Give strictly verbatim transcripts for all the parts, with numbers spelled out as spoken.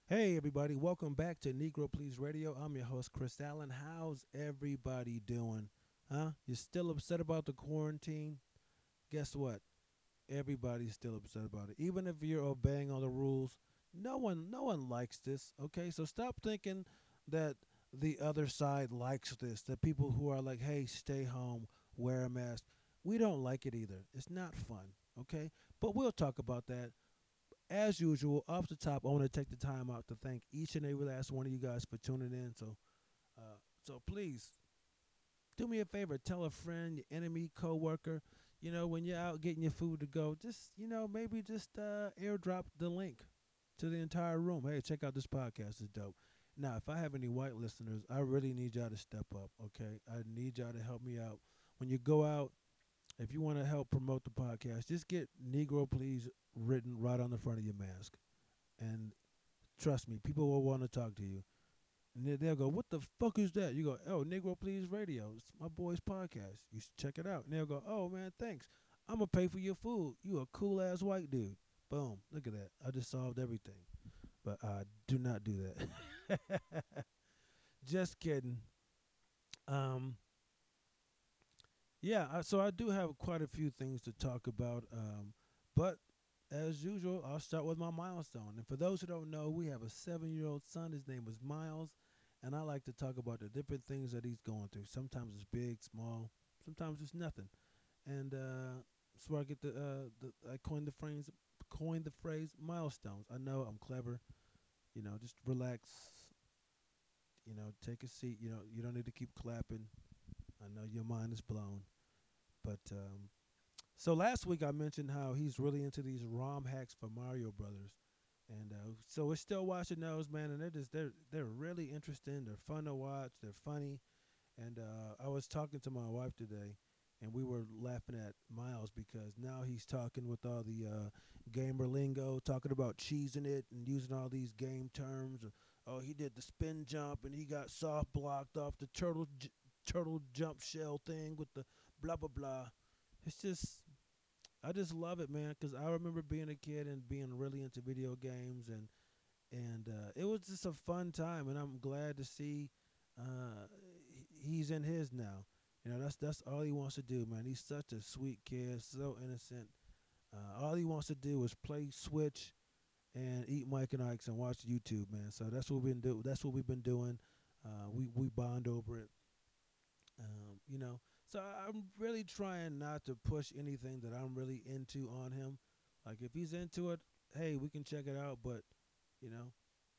Hey everybody, welcome back to Negro Please Radio. I'm your host Chris Allen. How's everybody doing? Huh? You still upset about the quarantine? Guess what? Everybody's still upset about it. Even if you're obeying all the rules, no one no one likes this, okay? So stop thinking that the other side likes this. The people who are like, "Hey, stay home, wear a mask." We don't like it either. It's not fun, okay? But we'll talk about that as usual, off the top, I want to take the time out to thank each and every last one of you guys for tuning in. So, uh, so please do me a favor. Tell a friend, your enemy, coworker. You know, when you're out getting your food to go, just you know, maybe just uh, airdrop the link to the entire room. Hey, check out this podcast. It's dope. Now, if I have any white listeners, I really need y'all to step up. Okay, I need y'all to help me out. When you go out, if you want to help promote the podcast, just get Negro Please written right on the front of your mask. And trust me, people will want to talk to you. And then they'll go, "What the fuck is that?" You go, "Oh, Negro Please Radio. It's my boy's podcast. You should check it out." And they'll go, "Oh, man, thanks. I'm going to pay for your food. You a cool ass white dude." Boom. Look at that. I just solved everything. But uh, do not do that. Just kidding. Um, yeah, I, so I do have quite a few things to talk about. Um, but as usual, I'll start with my milestone. And for those who don't know, we have a seven year old son. His name is Miles. And I like to talk about the different things that he's going through. Sometimes it's big, small, sometimes it's nothing. And uh, that's where I get the, uh, the I coined the phrase, coined the phrase milestones. I know I'm clever. You know, just relax. You know, take a seat. You know, you don't need to keep clapping. I know your mind is blown. But um, So last week I mentioned how he's really into these ROM hacks for Mario Brothers, and uh, so we're still watching those, man. And they're just they're they're really interesting. They're fun to watch. They're funny. And uh, I was talking to my wife today, and we were laughing at Miles because now he's talking with all the uh, gamer lingo, talking about cheesing it and using all these game terms. Oh, he did the spin jump and he got soft blocked off the turtle j- turtle jump shell thing with the blah blah blah. It's just I just love it, man, because I remember being a kid and being really into video games, and and uh, it was just a fun time, and I'm glad to see uh, he's in his now. You know, that's that's all he wants to do, man. He's such a sweet kid, so innocent. Uh, all he wants to do is play Switch and eat Mike and Ike's and watch YouTube, man. So that's what we've been do. That's what we've been doing. Uh, we we bond over it. Um, you know, so I'm really trying not to push anything that I'm really into on him. Like if he's into it, hey, we can check it out. But you know,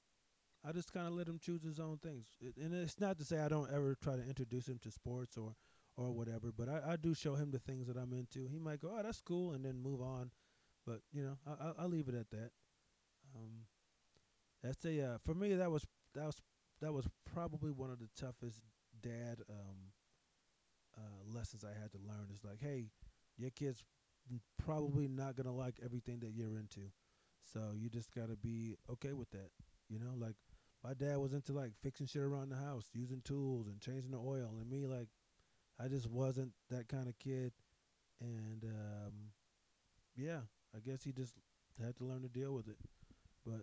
I just kind of let him choose his own things. It, and it's not to say I don't ever try to introduce him to sports or or whatever. But I, I do show him the things that I'm into. He might go, "Oh, that's cool," and then move on. But you know, I, I, I'll leave it at that. Um, that's a uh, for me that was that was that was probably one of the toughest dad um, uh, lessons I had to learn is like, hey, your kid's probably not gonna like everything that you're into, so you just gotta be okay with that. You know, like my dad was into like fixing shit around the house, using tools and changing the oil, and me like I just wasn't that kind of kid, and um, yeah, I guess he just had to learn to deal with it. But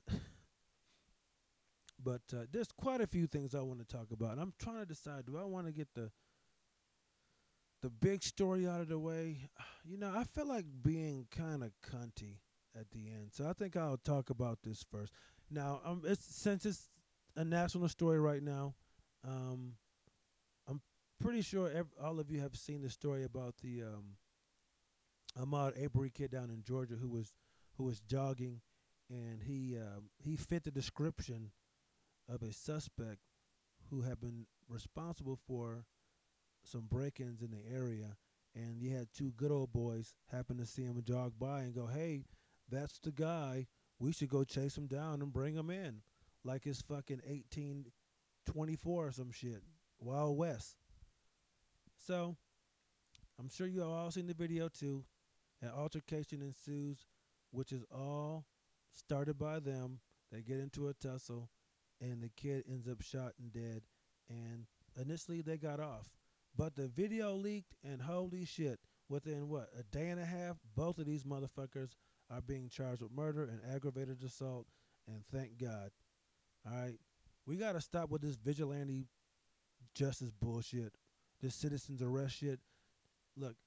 but uh, there's quite a few things I want to talk about. And I'm trying to decide: do I want to get the the big story out of the way? You know, I feel like being kind of cunty at the end, so I think I'll talk about this first. Now, um, it's since it's a national story right now, um, I'm pretty sure ev- all of you have seen the story about the um, Ahmaud Arbery kid down in Georgia who was who was jogging, and he um, he fit the description of a suspect who had been responsible for some break-ins in the area, and you had two good old boys happen to see him jog by and go, "Hey, that's the guy. We should go chase him down and bring him in, like it's fucking eighteen twenty-four or some shit, Wild West." So I'm sure you have all seen the video too. An altercation ensues, which is all started by them. They get into a tussle, and the kid ends up shot and dead. And initially they got off, but the video leaked, and holy shit, within what, a day and a half, both of these motherfuckers are being charged with murder and aggravated assault. And thank God. All right, we gotta stop with this vigilante justice bullshit, this citizens arrest shit. Look,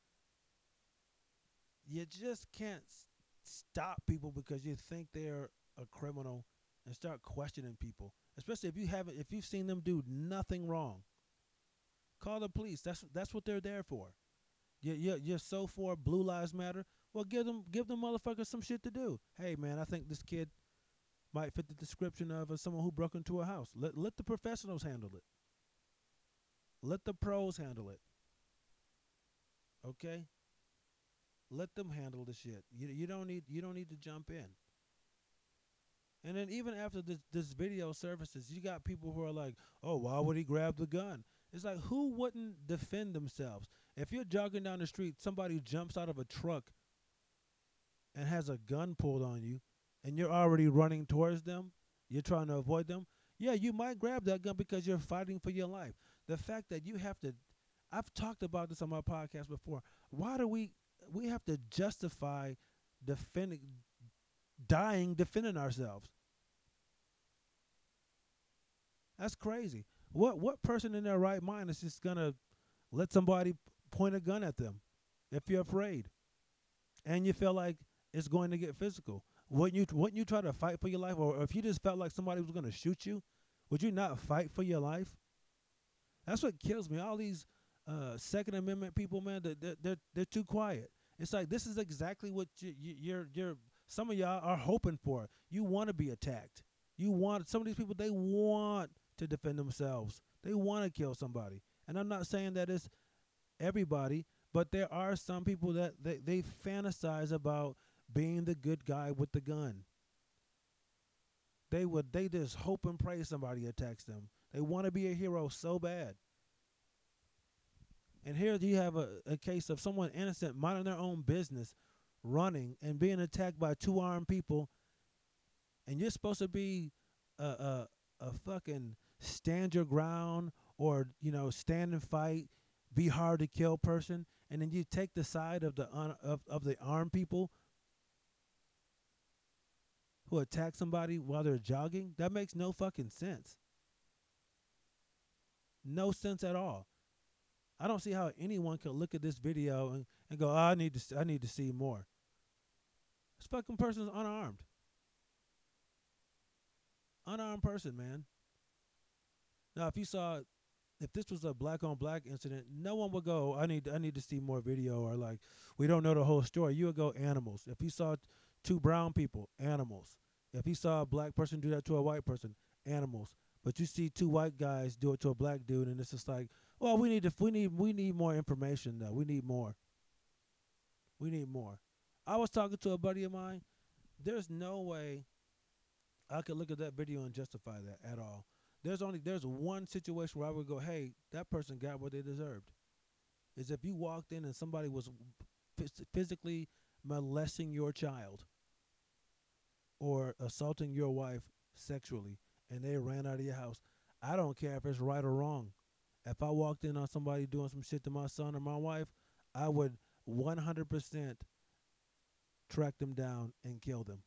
you just can't s- stop people because you think they're a criminal and start questioning people, especially if you haven't, if you've seen them do nothing wrong. Call the police. That's that's what they're there for. You you you're so for Blue Lives Matter. Well, give them give them motherfuckers some shit to do. Hey man, I think this kid might fit the description of uh, someone who broke into a house. Let let the professionals handle it. Let the pros handle it. Okay? Let them handle the shit. You you don't need you don't need to jump in. And then even after this this video surfaces, you got people who are like, "Oh, why would he grab the gun?" It's like, who wouldn't defend themselves? If you're jogging down the street, somebody jumps out of a truck and has a gun pulled on you, and you're already running towards them, you're trying to avoid them. Yeah, you might grab that gun because you're fighting for your life. The fact that you have to, I've talked about this on my podcast before. Why do we we have to justify defending, dying, defending ourselves? That's crazy. What what person in their right mind is just gonna let somebody point a gun at them if you're afraid and you feel like it's going to get physical? Wouldn't you wouldn't you try to fight for your life, or if you just felt like somebody was gonna shoot you, would you not fight for your life? That's what kills me. All these uh, Second Amendment people, man, they're, they're they're they're too quiet. It's like this is exactly what you, you, you're you're. Some of y'all are hoping for. You want to be attacked. You want some of these people. They want to defend themselves. They want to kill somebody. And I'm not saying that it's everybody, but there are some people that they, they fantasize about being the good guy with the gun. They would they just hope and pray somebody attacks them. They want to be a hero so bad. And here you have a, a case of someone innocent minding their own business, running and being attacked by two armed people, and you're supposed to be a a, a fucking stand your ground, or you know, stand and fight, be hard to kill person, and then you take the side of the un, of of the armed people who attack somebody while they're jogging. That makes no fucking sense. No sense at all. I don't see how anyone could look at this video and, and go, oh, I need to I need to see more. This fucking person's unarmed. Unarmed person, man. Now, if you saw, if this was a black on black incident, no one would go, I need, I need to see more video, or like, we don't know the whole story. You would go animals. If you saw two brown people, animals. If you saw a black person do that to a white person, animals. But you see two white guys do it to a black dude, and it's just like, well, we need to, we need, we need more information though. We need more. We need more. I was talking to a buddy of mine. There's no way I could look at that video and justify that at all. There's only there's one situation where I would go, hey, that person got what they deserved. Is if you walked in and somebody was phys- physically molesting your child or assaulting your wife sexually, and they ran out of your house. I don't care if it's right or wrong. If I walked in on somebody doing some shit to my son or my wife, I would one hundred percent track them down and kill them.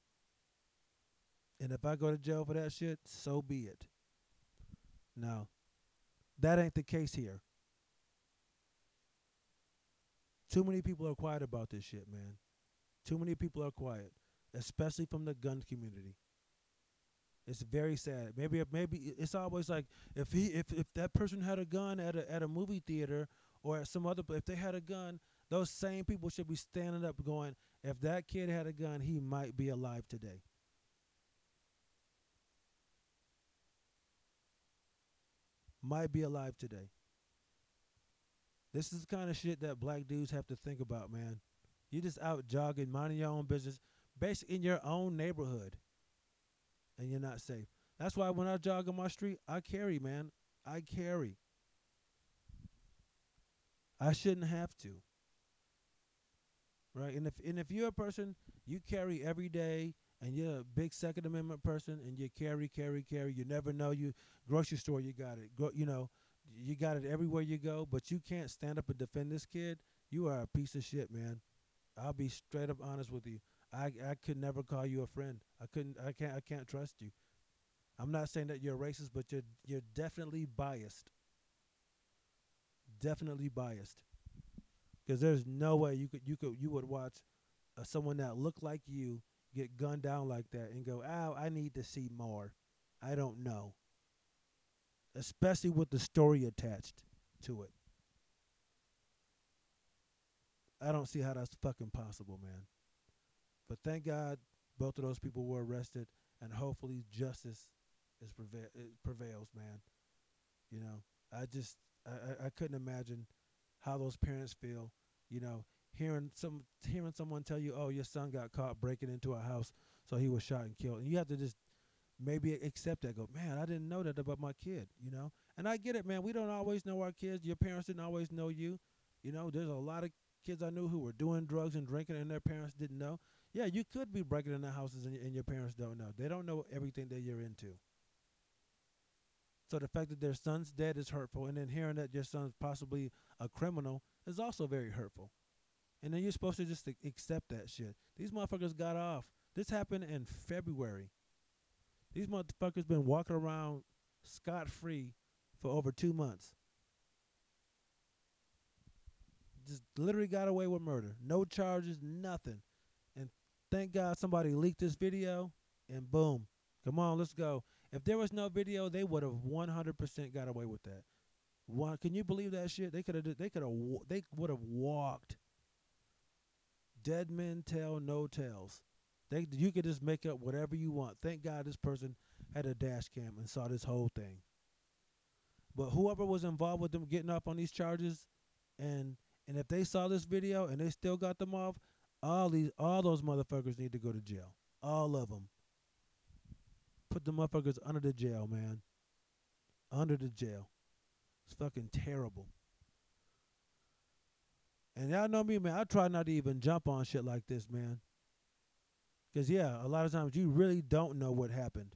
And if I go to jail for that shit, so be it. Now, that ain't the case here. Too many people are quiet about this shit, man. Too many people are quiet, especially from the gun community. It's very sad. Maybe maybe it's always like if he if, if that person had a gun at a at a movie theater or at some other, if they had a gun, those same people should be standing up going, if that kid had a gun, he might be alive today. Might be alive today. This is the kind of shit that black dudes have to think about, man. You just out jogging, minding your own business, basically in your own neighborhood, and you're not safe. That's why when I jog on my street, I carry, man. I carry. I shouldn't have to, right? And if and if you're a person you carry every day, and you're a big Second Amendment person, and you carry, carry, carry, you never know. You grocery store, you got it. Gro- you know, you got it everywhere you go, but you can't stand up and defend this kid. You are a piece of shit, man. I'll be straight up honest with you. I I could never call you a friend. I couldn't. I can't. I can't trust you. I'm not saying that you're racist, but you're you're definitely biased. Definitely biased. Because there's no way you could you could you would watch uh, someone that looked like you get gunned down like that and go, "Oh, I need to see more." I don't know, especially with the story attached to it. I don't see how that's fucking possible, man. But thank God both of those people were arrested, and hopefully justice is prevail it prevails, man. You know, I just I, I, I couldn't imagine how those parents feel. You know, hearing some hearing someone tell you, "Oh, your son got caught breaking into a house, so he was shot and killed," and you have to just maybe accept that. Go, man, I didn't know that about my kid. You know, and I get it, man. We don't always know our kids. Your parents didn't always know you. You know, there's a lot of kids I knew who were doing drugs and drinking, and their parents didn't know. Yeah, you could be breaking into houses, and, and your parents don't know. They don't know everything that you're into. So the fact that their son's dead is hurtful, and then hearing that your son's possibly a criminal is also very hurtful. And then you're supposed to just accept that shit. These motherfuckers got off. This happened in February. These motherfuckers been walking around scot free for over two months. Just literally got away with murder. No charges, nothing. And thank God somebody leaked this video, and boom. Come on, let's go. If there was no video, they would have one hundred percent got away with that. One, can you believe that shit? They could have. They could have. They would have walked. Dead men tell no tales. They, you could just make up whatever you want. Thank God this person had a dash cam and saw this whole thing. But whoever was involved with them getting up on these charges, and and if they saw this video and they still got them off, all these all those motherfuckers need to go to jail. All of them. Put the motherfuckers under the jail, man. Under the jail. It's fucking terrible. And y'all know me, man. I try not to even jump on shit like this, man. Because, yeah, a lot of times you really don't know what happened.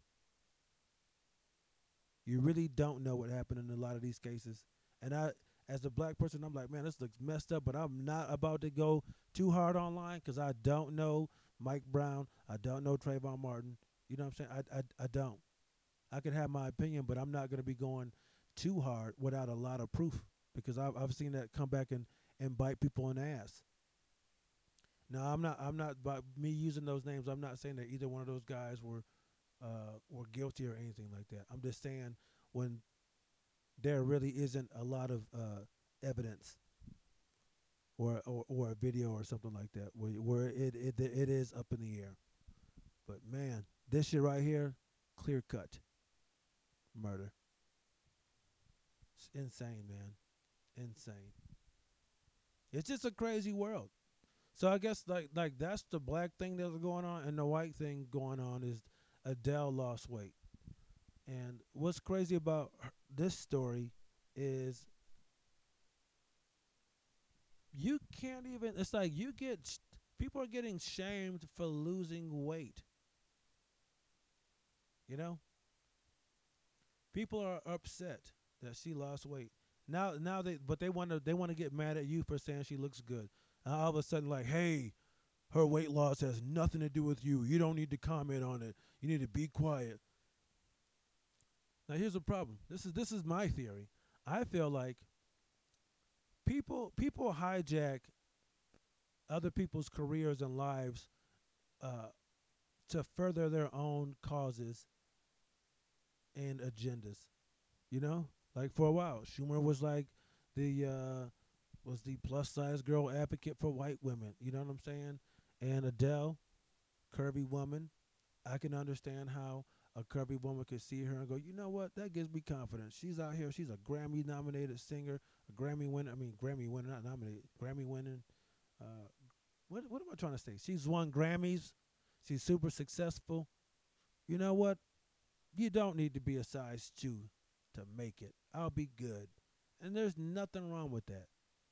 You really don't know what happened in a lot of these cases. And I, as a black person, I'm like, man, this looks messed up, but I'm not about to go too hard online because I don't know Mike Brown. I don't know Trayvon Martin. You know what I'm saying? I, I, I don't. I can have my opinion, but I'm not going to be going too hard without a lot of proof because I've, I've seen that come back and, and bite people in the ass. Now, I'm not, I'm not, by me using those names, I'm not saying that either one of those guys were uh, were guilty or anything like that. I'm just saying when there really isn't a lot of uh, evidence or, or or a video or something like that where where it, it it is up in the air. But man, this shit right here, clear cut murder. It's insane, man. Insane. It's just a crazy world. So I guess like like that's the black thing that's going on, and the white thing going on is Adele lost weight. And what's crazy about her, this story is you can't even. It's like you get people are getting shamed for losing weight. You know, people are upset that she lost weight. Now, now they but they want to they want to get mad at you for saying she looks good. And all of a sudden, like, hey, her weight loss has nothing to do with you. You don't need to comment on it. You need to be quiet. Now, here's the problem. This is this is my theory. I feel like people people hijack other people's careers and lives uh, to further their own causes and agendas. You know, like for a while, Schumer was like the uh, was the plus size girl advocate for white women. You know what I'm saying? And Adele, curvy woman, I can understand how a curvy woman could see her and go, you know what? That gives me confidence. She's out here. She's a Grammy nominated singer, a Grammy winner. I mean, Grammy winner, not nominated. Grammy winning. Uh, what what am I trying to say? She's won Grammys. She's super successful. You know what? You don't need to be a size two to make it. I'll be good. And there's nothing wrong with that.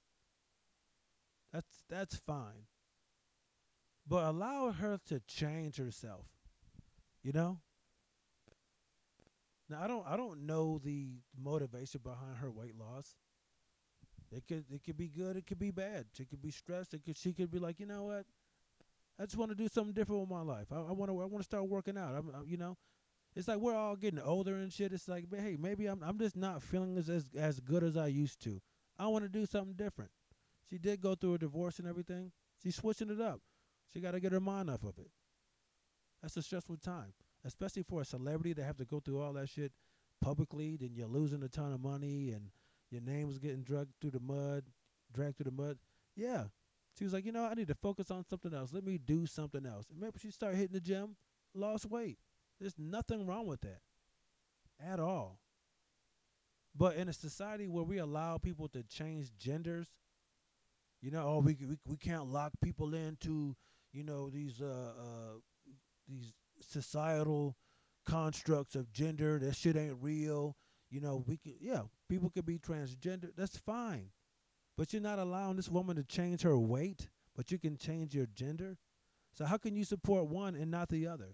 That's that's fine. But allow her to change herself. You know? Now I don't I don't know the motivation behind her weight loss. It could it could be good, it could be bad. She could be stressed. It could she could be like, you know what? I just want to do something different with my life. I, I want to I want to start working out. I'm, I, you know, It's like we're all getting older and shit. It's like, hey, maybe I'm I'm just not feeling as as, as good as I used to. I want to do something different. She did go through a divorce and everything. She's switching it up. She got to get her mind off of it. That's a stressful time, especially for a celebrity that have to go through all that shit publicly. Then you're losing a ton of money and your name's getting dragged through the mud, dragged through the mud. Yeah. She was like, you know, I need to focus on something else. Let me do something else. And maybe she started hitting the gym, lost weight. There's nothing wrong with that at all. But in a society where we allow people to change genders, you know, oh, we we we can't lock people into, you know, these uh uh these societal constructs of gender. That shit ain't real. You know, we could, yeah, people could be transgender. That's fine. But you're not allowing this woman to change her weight, but you can change your gender. So how can you support one and not the other?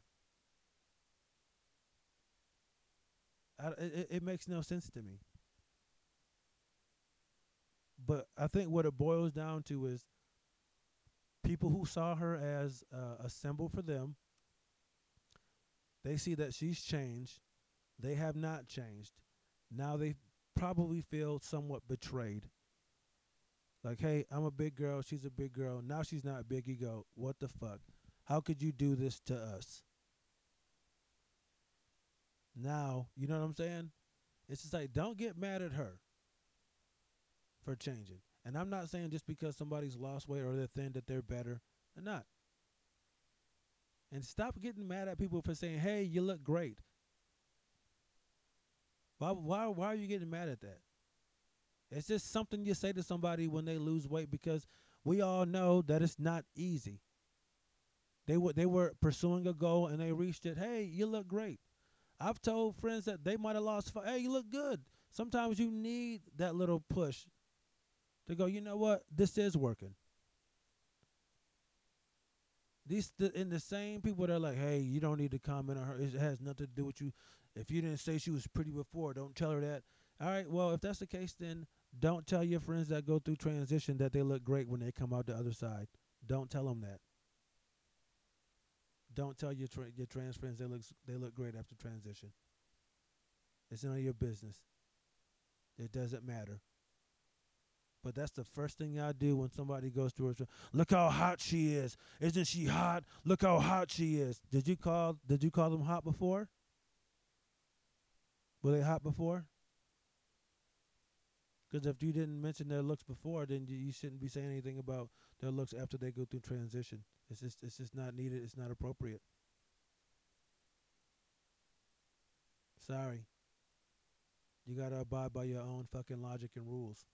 I, it, it makes no sense to me. But I think what it boils down to is people who saw her as uh, a symbol for them, they see that she's changed. They have not changed. Now they probably feel somewhat betrayed. Like, hey, I'm a big girl. She's a big girl. Now she's not big. You go, what the fuck? How could you do this to us? Now, you know what I'm saying? It's just like, don't get mad at her for changing. And I'm not saying just because somebody's lost weight or they're thin that they're better. They're not. And stop getting mad at people for saying, hey, you look great. Why, why, why are you getting mad at that? It's just something you say to somebody when they lose weight because we all know that it's not easy. They were they were pursuing a goal and they reached it. Hey, you look great. I've told friends that they might have lost five. Hey, you look good. Sometimes you need that little push to go, you know what? This is working. These th- in the same people that are like, hey, you don't need to comment on her. It has nothing to do with you. If you didn't say she was pretty before, don't tell her that. All right, well, if that's the case, then don't tell your friends that go through transition that they look great when they come out the other side. Don't tell them that. Don't tell your tra- your trans friends they look they look great after transition. It's none of your business. It doesn't matter. But that's the first thing I do when somebody goes through her. Look how hot she is. Isn't she hot? Look how hot she is. Did you call did you call them hot before? Were they hot before? Because if you didn't mention their looks before, then you, you shouldn't be saying anything about their looks after they go through transition. It's just it's just not needed. It's not appropriate. Sorry. You gotta abide by your own fucking logic and rules.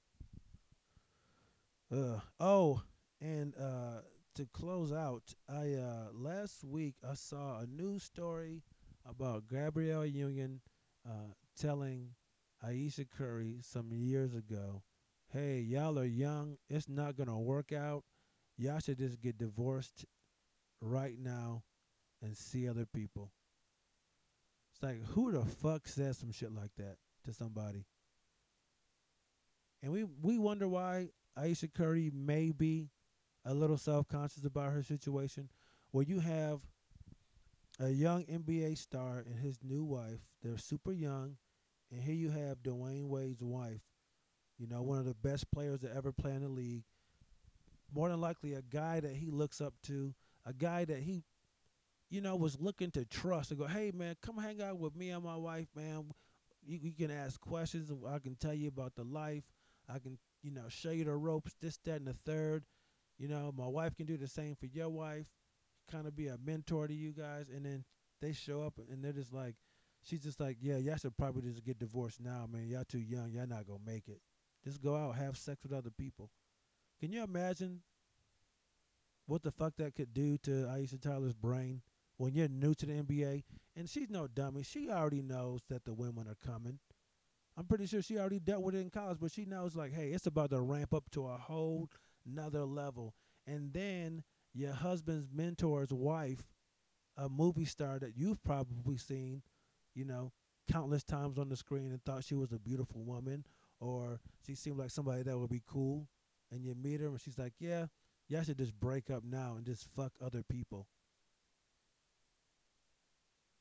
Uh oh, and uh to close out, I uh last week I saw a news story about Gabrielle Union uh telling Aisha Curry some years ago, "Hey, y'all are young. It's not gonna work out. Y'all should just get divorced right now and see other people." It's like, who the fuck says some shit like that to somebody? And we we wonder why Aisha Curry may be a little self conscious about her situation. Where you have a young N B A star and his new wife, they're super young, and here you have Dwayne Wade's wife, you know, one of the best players to ever play in the league. More than likely, a guy that he looks up to, a guy that he, you know, was looking to trust and go, hey, man, come hang out with me and my wife, man. You, you can ask questions. I can tell you about the life. I can, you know, show you the ropes, this, that, and the third. You know, my wife can do the same for your wife, kind of be a mentor to you guys. And then they show up and they're just like, she's just like, yeah, y'all should probably just get divorced now, man. Y'all too young. Y'all not going to make it. Just go out, have sex with other people. Can you imagine what the fuck that could do to Aisha Tyler's brain when you're new to the N B A? And she's no dummy. She already knows that the women are coming. I'm pretty sure she already dealt with it in college, but she knows, like, hey, it's about to ramp up to a whole nother level. And then your husband's mentor's wife, a movie star that you've probably seen, you know, countless times on the screen and thought she was a beautiful woman, or she seemed like somebody that would be cool, and you meet her and she's like, yeah, y'all should just break up now and just fuck other people.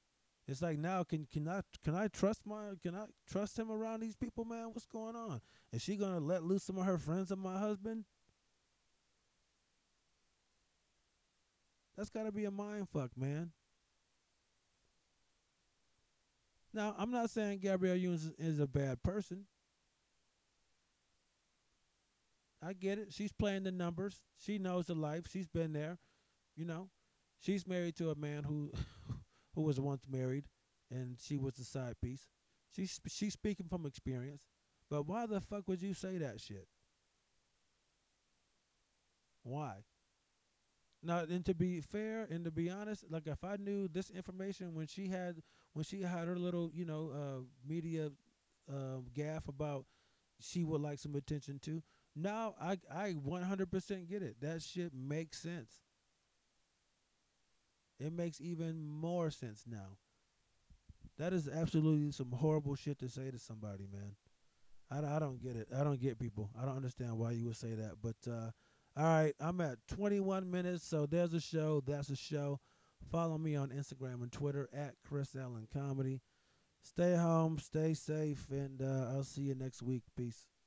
It's like now, can can I can I trust my can I trust him around these people, man? What's going on? Is she gonna let loose some of her friends of my husband? That's gotta be a mind fuck, man. Now, I'm not saying Gabrielle Union is, is a bad person. I get it. She's playing the numbers. She knows the life. She's been there. You know, she's married to a man who who was once married, and she was the side piece. She's she's speaking from experience. But why the fuck would you say that shit? Why? Now, and to be fair and to be honest, like if I knew this information when she had when she had her little you know uh, media um, gaff about she would like some attention too. Now I I one hundred percent get it. That shit makes sense. It makes even more sense now. That is absolutely some horrible shit to say to somebody, man. I, I don't get it. I don't get people. I don't understand why you would say that. But uh, all right, I'm at twenty-one minutes, so there's a show. That's a show. Follow me on Instagram and Twitter at Chris Allen Comedy. Stay home, stay safe, and uh, I'll see you next week. Peace.